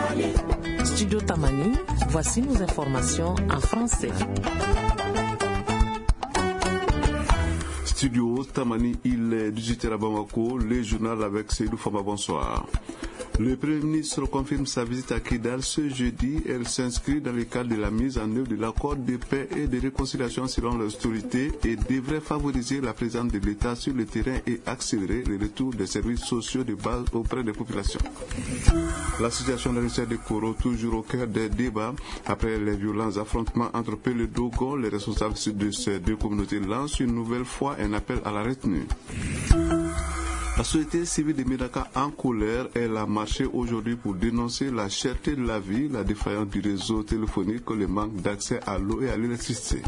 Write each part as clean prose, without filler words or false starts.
Studio Tamani, voici nos informations en français. Studio Tamani, il est 18h à Bamako, le journal avec Seydou Fama, bonsoir. Le Premier ministre confirme sa visite à Kidal ce jeudi. Elle s'inscrit dans le cadre de la mise en œuvre de l'accord de paix et de réconciliation selon l'autorité et devrait favoriser la présence de l'État sur le terrain et accélérer le retour des services sociaux de base auprès des populations. La situation de l'Université de Koro, toujours au cœur des débats. Après les violents affrontements entre Peul et Dogon, les responsables de ces deux communautés lancent une nouvelle fois un appel à la retenue. La société civile de Médaka en colère, elle a marché aujourd'hui pour dénoncer la cherté de la vie, la défaillance du réseau téléphonique, le manque d'accès à l'eau et à l'électricité.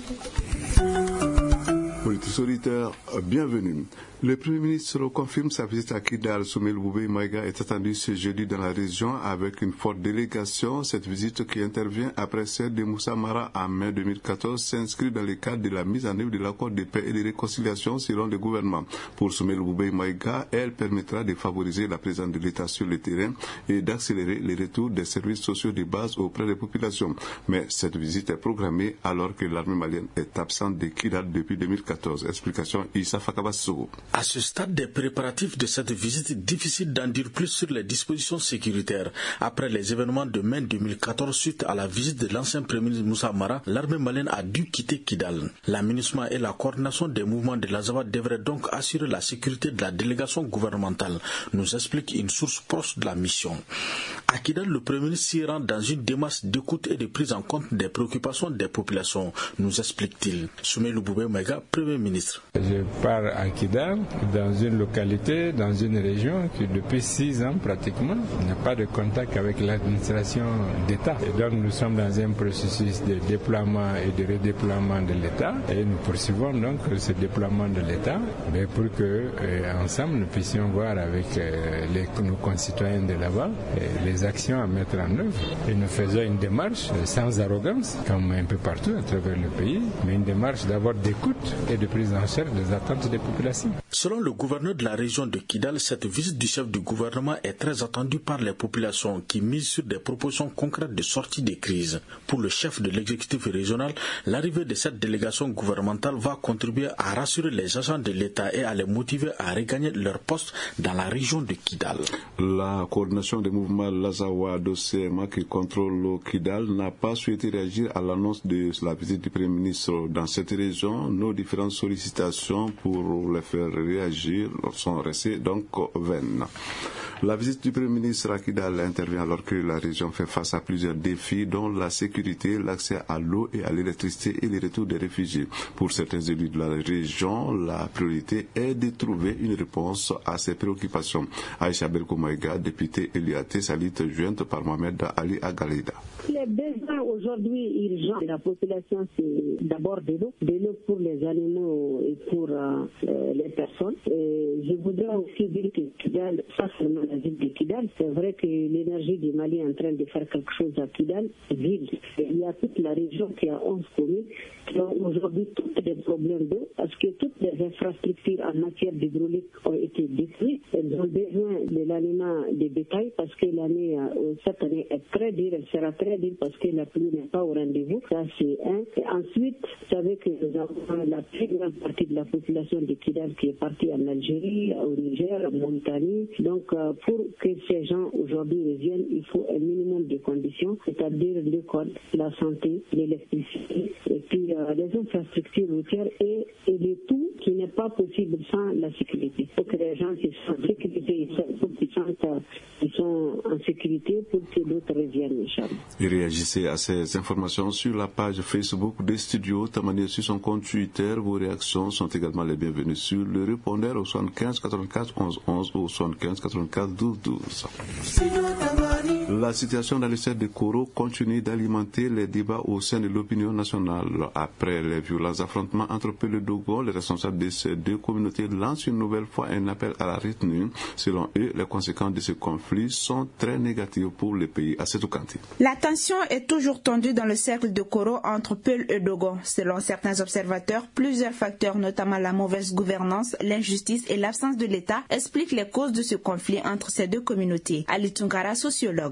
Politique auditeurs, bienvenue. Le Premier ministre confirme sa visite à Kidal. Soumaïla Boubèye Maïga est attendu ce jeudi dans la région avec une forte délégation. Cette visite qui intervient après celle de Moussa Mara en mai 2014 s'inscrit dans le cadre de la mise en œuvre de l'accord de paix et de réconciliation selon le gouvernement. Pour Soumaïla Boubèye Maïga, elle permettra de favoriser la présence de l'État sur le terrain et d'accélérer le retour des services sociaux de base auprès des populations. Mais cette visite est programmée alors que l'armée malienne est absente de Kidal depuis 2014. Explication Issa Fakabassou. À ce stade des préparatifs de cette visite, difficile d'en dire plus sur les dispositions sécuritaires. Après les événements de mai 2014, suite à la visite de l'ancien Premier ministre Moussa Mara, l'armée malienne a dû quitter Kidal. L'aménagement et la coordination des mouvements de l'Azawad devraient donc assurer la sécurité de la délégation gouvernementale, nous explique une source proche de la mission. À Kidal, le Premier ministre s'y rend dans une démarche d'écoute et de prise en compte des préoccupations des populations, nous explique-t-il. Soumaïla Boubèye Maïga, Premier ministre. Je pars à Kidal, dans une localité, dans une région qui depuis 6 ans pratiquement n'a pas de contact avec l'administration d'État. Et donc nous sommes dans un processus de déploiement et de redéploiement de l'État et nous poursuivons donc ce déploiement de l'État mais pour que ensemble nous puissions voir avec nos concitoyens de là-bas les actions à mettre en œuvre. Et nous faisons une démarche sans arrogance, comme un peu partout à travers le pays, mais une démarche d'abord d'écoute et de prise en charge des attentes des populations. Selon le gouverneur de la région de Kidal, cette visite du chef du gouvernement est très attendue par les populations qui misent sur des propositions concrètes de sortie des crises. Pour le chef de l'exécutif régional, l'arrivée de cette délégation gouvernementale va contribuer à rassurer les agents de l'État et à les motiver à regagner leur poste dans la région de Kidal. La coordination des mouvements Lazawa d'OCMA qui contrôle Kidal n'a pas souhaité réagir à l'annonce de la visite du Premier ministre dans cette région. Nos différentes sollicitations pour les faire réagir sont restées donc vaines. La visite du Premier ministre à Kidal intervient alors que la région fait face à plusieurs défis dont la sécurité, l'accès à l'eau et à l'électricité et le retour des réfugiés. Pour certains élus de la région, la priorité est de trouver une réponse à ces préoccupations. Aïcha Belkoumaïga, députée Eliaté Salite, jointe par Mohamed Ali Agalida. Les besoins aujourd'hui urgents de la population, c'est d'abord de l'eau pour les animaux et pour les personnes. Et je voudrais aussi dire que Kidal, pas seulement la ville de Kidal, c'est vrai que l'énergie du Mali est en train de faire quelque chose à Kidal, ville. Il y a toute la région qui a 11 communes qui ont aujourd'hui tous des problèmes d'eau parce que toutes les infrastructures en matière d'hydraulique ont été détruites. Elles ont besoin de l'aliment des bétails parce que cette année est très dure, elle sera très dure parce que la pluie n'est pas au rendez-vous. Ça, c'est un. Et ensuite, vous savez que nous avons la plus grande partie de la population de Kidal qui est partie en Algérie, au Niger, en Mauritanie. Donc, pour que ces gens aujourd'hui reviennent, il faut un minimum de conditions, c'est-à-dire l'école, la santé, l'électricité, et puis les infrastructures routières et le tout qui n'est pas possible sans la sécurité. Il faut que les gens qui sont en sécurité, ils sont en sécurité pour que d'autres reviennent, Inch'Allah. Et réagissez à ces informations sur la page Facebook des studios Tamani sur son compte Twitter. Vos réactions sont également les bienvenues sur le répondeur au 75 84 11 11 ou au 75 84 12 12. La situation dans le stade de Koro continue d'alimenter les débats au sein de l'opinion nationale. Après les violents affrontements entre Peul et Dogon, les responsables de ces deux communautés lancent une nouvelle fois un appel à la retenue. Selon eux, les conséquences de ce conflit sont très négatives pour le pays. Assetou Kanté. La tension est toujours tendue dans le cercle de Koro entre Peul et Dogon. Selon certains observateurs, plusieurs facteurs, notamment la mauvaise gouvernance, l'injustice et l'absence de l'État, expliquent les causes de ce conflit entre ces deux communautés. Ali Tunkara, sociologue.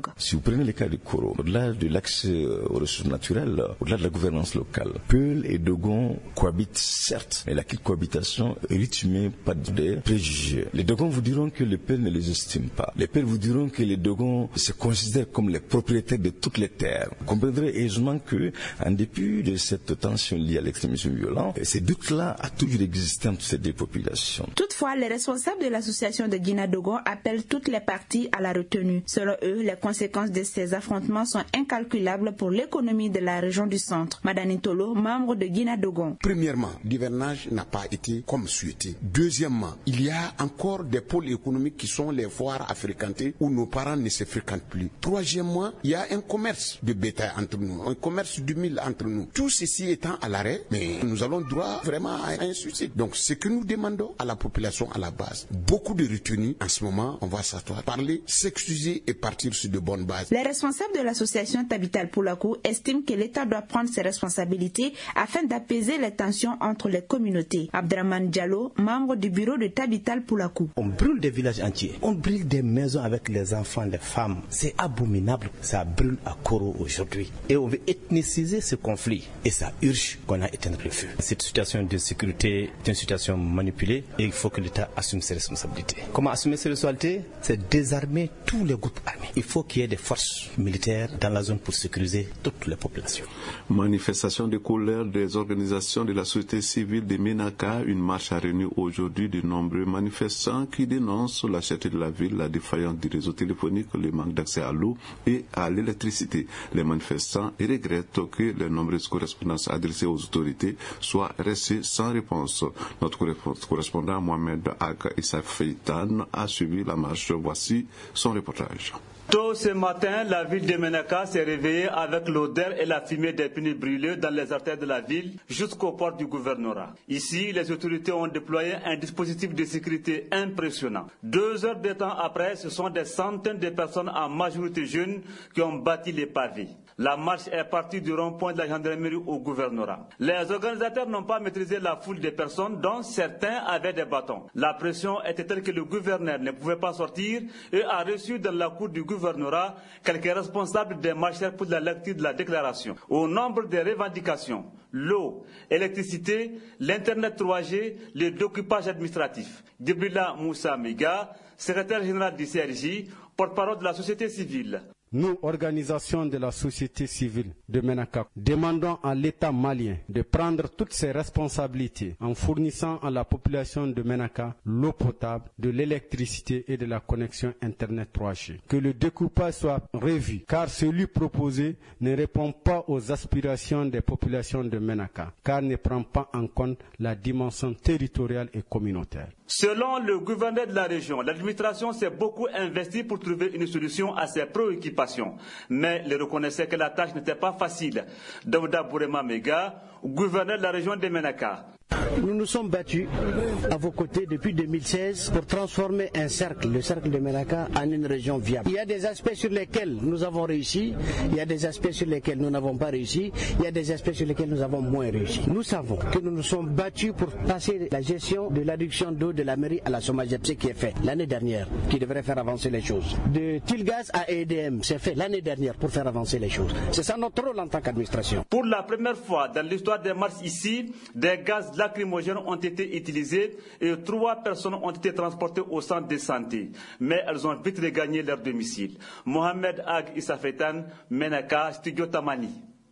dialogue. Si vous prenez le cas du Koro, au-delà de l'accès aux ressources naturelles, au-delà de la gouvernance locale, Peul et Dogon cohabitent certes, mais la cohabitation est rythmée par des préjugés. Les Dogons vous diront que les Peul ne les estiment pas. Les Peul vous diront que les Dogons se considèrent comme les propriétaires de toutes les terres. Vous comprendrez aisément que, en dépit de cette tension liée à l'extrémisme violent, ces doutes-là a toujours existé entre ces deux populations. Toutefois, les responsables de l'association de Guina Dogon appellent toutes les parties à la retenue. Selon eux, les conséquences de ces affrontements sont incalculables pour l'économie de la région du centre. Madani Tolo, membre de Guina Dogon. Premièrement, l'hivernage n'a pas été comme souhaité. Deuxièmement, il y a encore des pôles économiques qui sont les foires à fréquenter où nos parents ne se fréquentent plus. Troisièmement, il y a un commerce de bétail entre nous, un commerce du mil entre nous. Tout ceci étant à l'arrêt, mais nous allons droit vraiment à un suicide. Donc, ce que nous demandons à la population à la base, beaucoup de retenue. En ce moment, on va s'asseoir, parler, s'excuser et partir sur de bonnes bases. Les responsables de l'association Tabital Poulakou estiment que l'État doit prendre ses responsabilités afin d'apaiser les tensions entre les communautés. Abdraman Diallo, membre du bureau de Tabital Poulakou. On brûle des villages entiers, on brûle des maisons avec les enfants, les femmes. C'est abominable. Ça brûle à Koro aujourd'hui. Et on veut ethniciser ce conflit. Et ça urge qu'on a éteint le feu. Cette situation de sécurité est une situation manipulée et il faut que l'État assume ses responsabilités. Comment assumer ses responsabilités? C'est désarmer tous les groupes armés. Il faut qu'il y ait des forces militaires dans la zone pour sécuriser toutes les populations. Manifestation de colère des organisations de la société civile de Menaka. Une marche a réuni aujourd'hui de nombreux manifestants qui dénoncent la cherté de la ville, la défaillance du réseau téléphonique, le manque d'accès à l'eau et à l'électricité. Les manifestants regrettent que les nombreuses correspondances adressées aux autorités soient restées sans réponse. Notre correspondant Mohamed Ag Issa Feitan a suivi la marche. Voici son reportage. Tôt ce matin, la ville de Menaka s'est réveillée avec l'odeur et la fumée des pneus brûlés dans les artères de la ville jusqu'au port du gouvernorat. Ici, les autorités ont déployé un dispositif de sécurité impressionnant. 2 heures de temps après, ce sont des centaines de personnes, en majorité jeunes, qui ont bâti les pavés. La marche est partie du rond-point de la gendarmerie au gouvernorat. Les organisateurs n'ont pas maîtrisé la foule de personnes, dont certains avaient des bâtons. La pression était telle que le gouverneur ne pouvait pas sortir et a reçu dans la cour du gouvernorat quelques responsables des marcheurs pour la lecture de la déclaration. Au nombre des revendications, l'eau, l'électricité, l'Internet 3G, le découpage administratif. Djibrila Moussa Miga, secrétaire général du CRJ, porte-parole de la société civile. Nous, organisation de la société civile de Menaka, demandons à l'État malien de prendre toutes ses responsabilités en fournissant à la population de Menaka l'eau potable, de l'électricité et de la connexion Internet 3G. Que le découpage soit revu, car celui proposé ne répond pas aux aspirations des populations de Menaka, car ne prend pas en compte la dimension territoriale et communautaire. Selon le gouverneur de la région, l'administration s'est beaucoup investie pour trouver une solution à ces préoccupations. Mais il reconnaissait que la tâche n'était pas facile. Daouda Bourema Mega, gouverneur de la région de Menaka. Nous nous sommes battus à vos côtés depuis 2016 pour transformer un cercle, le cercle de Menaka, en une région viable. Il y a des aspects sur lesquels nous avons réussi, il y a des aspects sur lesquels nous n'avons pas réussi, il y a des aspects sur lesquels nous avons moins réussi. Nous savons que nous nous sommes battus pour passer la gestion de l'adduction d'eau de la mairie à la Somagep, qui est fait l'année dernière, qui devrait faire avancer les choses. De Tilgaz à EDM, c'est fait l'année dernière pour faire avancer les choses. C'est ça notre rôle en tant qu'administration. Pour la première fois dans l'histoire des marches ici, des gaz lacrymogènes ont été utilisés et 3 personnes ont été transportées au centre de santé. Mais elles ont vite regagné leur domicile. Mohamed Ag Issa Feitan, Menaka, Studio Tamani.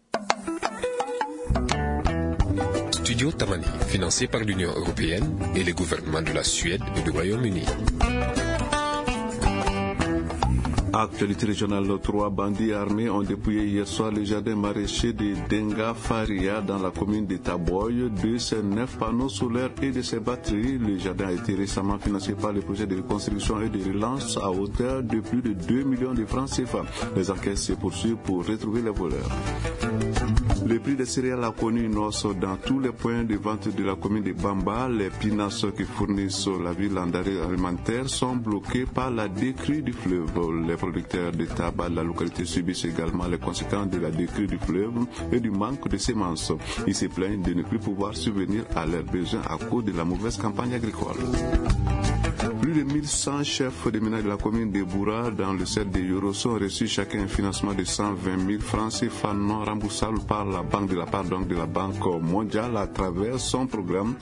Studio Tamani, financé par l'Union européenne et les gouvernements de la Suède et du Royaume-Uni. Actualité régionale, 3 bandits armés ont dépouillé hier soir le jardin maraîcher de Denga Faria dans la commune de Taboy. De ses 9 panneaux solaires et de ses batteries, le jardin a été récemment financé par le projet de reconstruction et de relance à hauteur de plus de 2 millions de francs CFA. Les enquêtes se poursuivent pour retrouver les voleurs. Le prix des céréales a connu une hausse dans tous les points de vente de la commune de Bamba. Les pinasses qui fournissent la ville en denrées alimentaires sont bloqués par la décrue du fleuve. Les producteurs de tabac de la localité subissent également les conséquences de la décrue du fleuve et du manque de semences. Ils se plaignent de ne plus pouvoir subvenir à leurs besoins à cause de la mauvaise campagne agricole. Plus de 1100 chefs de ménage de la commune de Boura dans le cercle de Yoro ont reçu chacun un financement de 120 000 francs CFA non remboursables par la Banque de la Banque mondiale à travers son programme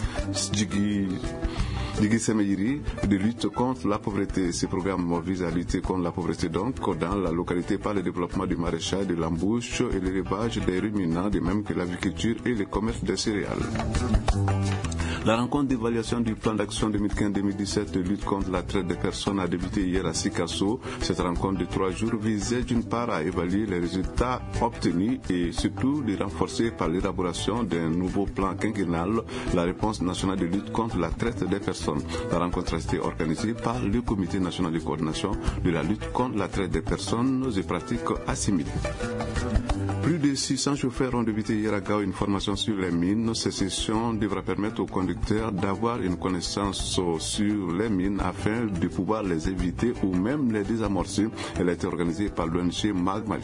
Digi de lutte contre la pauvreté. Ce programme vise à lutter contre la pauvreté donc dans la localité par le développement du maraîchage, de l'embauche et l'élevage des ruminants, de même que l'agriculture et le commerce des céréales. La rencontre d'évaluation du plan d'action 2015-2017 de lutte contre la traite des personnes a débuté hier à Sikasso. Cette rencontre de 3 jours visait d'une part à évaluer les résultats obtenus et surtout les renforcer par l'élaboration d'un nouveau plan quinquennal, la réponse nationale de lutte contre la traite des personnes. La rencontre a été organisée par le Comité national de coordination de la lutte contre la traite des personnes et pratiques assimilées. Plus de 600 chauffeurs ont débuté hier à Gao une formation sur les mines. Cette session devra permettre aux conducteurs d'avoir une connaissance sur les mines afin de pouvoir les éviter ou même les désamorcer. Elle a été organisée par l'ONG Magmali.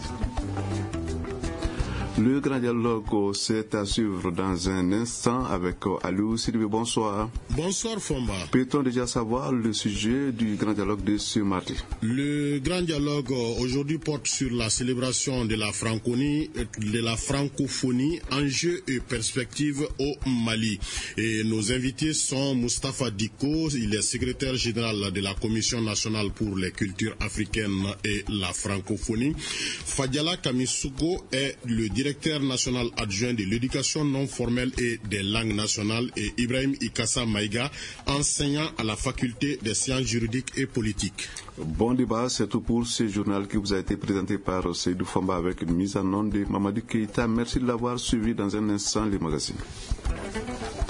Le grand dialogue, c'est à suivre dans un instant avec Aliou Sidibé. Bonsoir. Bonsoir Fomba. Peut-on déjà savoir le sujet du grand dialogue de ce mardi? Le grand dialogue aujourd'hui porte sur la célébration de la francophonie, enjeux et perspectives au Mali. Et nos invités sont Moustapha Diko, il est secrétaire général de la Commission nationale pour les cultures africaines et la francophonie. Fadiala Kamisugo est le directeur national adjoint de l'éducation non formelle et des langues nationales, et Ibrahim Ikassa Maïga, enseignant à la faculté des sciences juridiques et politiques. Bon débat, c'est tout pour ce journal qui vous a été présenté par Seydou Famba avec une mise en onde de Mamadou Keïta. Merci de l'avoir suivi. Dans un instant, les magazines.